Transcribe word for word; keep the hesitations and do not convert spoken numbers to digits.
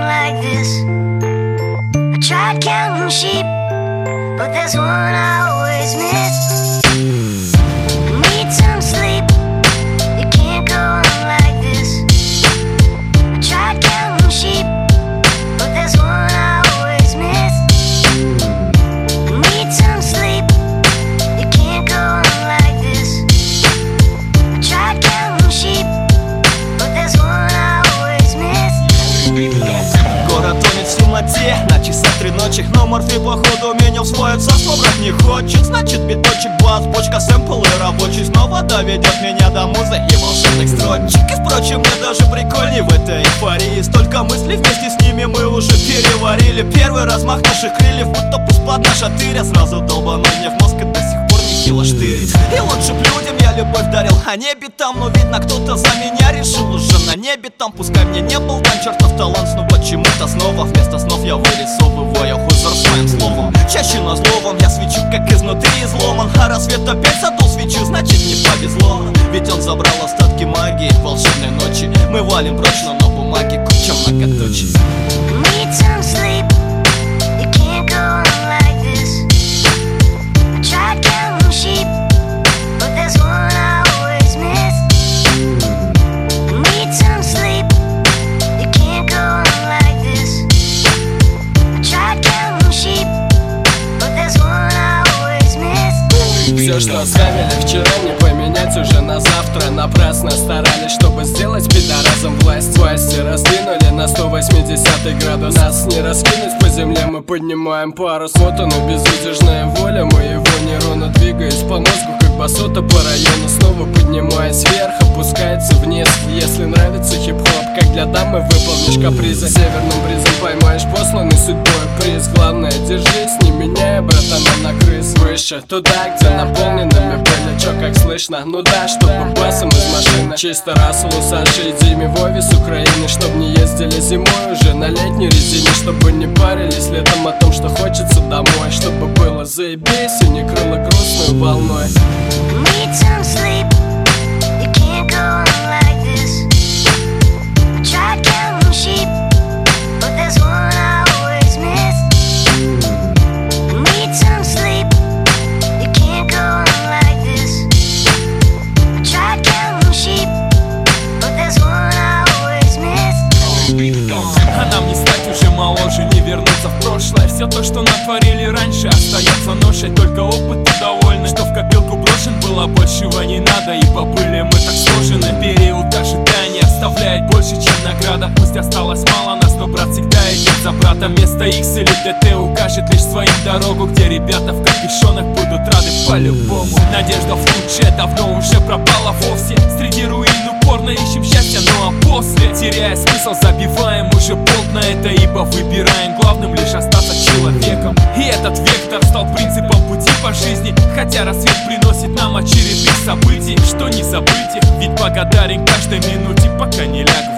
like this. I tried counting sheep, but there's one I always miss. I need some sleep. You can't go on like this. I tried counting sheep, but there's one I always miss. I need some sleep. You can't go on like this. I tried counting sheep, but there's one I always miss. Город тонет в темноте, на часах три ночи, но Морфий походу меня в свой отцовство брать не хочет. Значит биточек, бас, бочка, сэмпл и рабочий снова доведет меня до музы и волшебных строчек. И впрочем, мне даже прикольней в этой эйфории. Столько мыслей вместе с ними мы уже переварили. Первый размах наших крыльев, будто пусть под наша тыря. Сразу долбанул мне в мозг и до сих пор не сила штырить. И лучше б людям я любовь дарил, а небе там. Но видно, кто-то за меня решил уже на небе там. Пускай мне не был дан чертов талант, но почему-то снова вместо снов я вырисовываю узор своим словом. Чаще на зловом я свечу, как изнутри изломан. А рассвет опять задул свечу, значит не повезло. Ведь он забрал остатки магии волшебной ночи. Мы валим прочь, но на бумаге куча многоточий. Need some sleep. You can't go on like this. I tried counting sheep, but there's one I always miss. Need some sleep. You can't go on like this. I tried counting sheep, but there's one I always miss. Все, что оставили вчера, не поменять уже на завтра. Напрасно старались, чтобы сделать пидорасом власть. Власти раздвинули на сто восьмидесятый градус. Нас не раскинуть по земле, мы поднимаем парус. Вот она безудержная воля моего нейрона, двигаясь по мозгу, как басота по району. Снова поднимаясь вверх, опускается вниз. Если нравится хип-хоп, как для дамы, выполнишь капризы. Северным бризом поймаешь посланный судьбой приз. Главное, держись, не меняя, братана, на крыс. Выше, туда, где наполненными были. Чё, как слышно? Ну да, чтобы басом из машины. Чисто Расселу, Саше и Диме Вове с Украины. Чтоб не ездили зимой уже на летней резине. Чтобы не парились летом о том, что хочется домой. Чтобы было заебись и не крыло грустной волной. Need some sleep. You can't go on like this. I tried counting sheep, but there's one I always miss. Need some sleep. You can't go on like this. I tried counting sheep, but there's one I always miss. А нам не стать уже моложе, не вернуться в прошлое. Все то, что натворили раньше, остается ношей. Только опыт и довольны, что в копилку брошен. Было большего не надо, и побыли мы так сложены. Период ожидания оставляет больше, чем награда. Пусть осталось мало нас, но брат всегда идет за брата. Место X или ДТ укажет лишь своим дорогу, где ребята в капюшонах будут рады по-любому. Надежда в лучшее давно уже пропала вовсе. Среди руин упорно ищем счастье, ну а после, теряя смысл, забиваем уже болт на это, ибо выбираем главным лишь остаться человеком. И этот вектор стал принципом пути по жизни. Хотя рассвет приносит нам очередных событий, что не забыть их, ведь благодарен каждой минуте, пока не ляг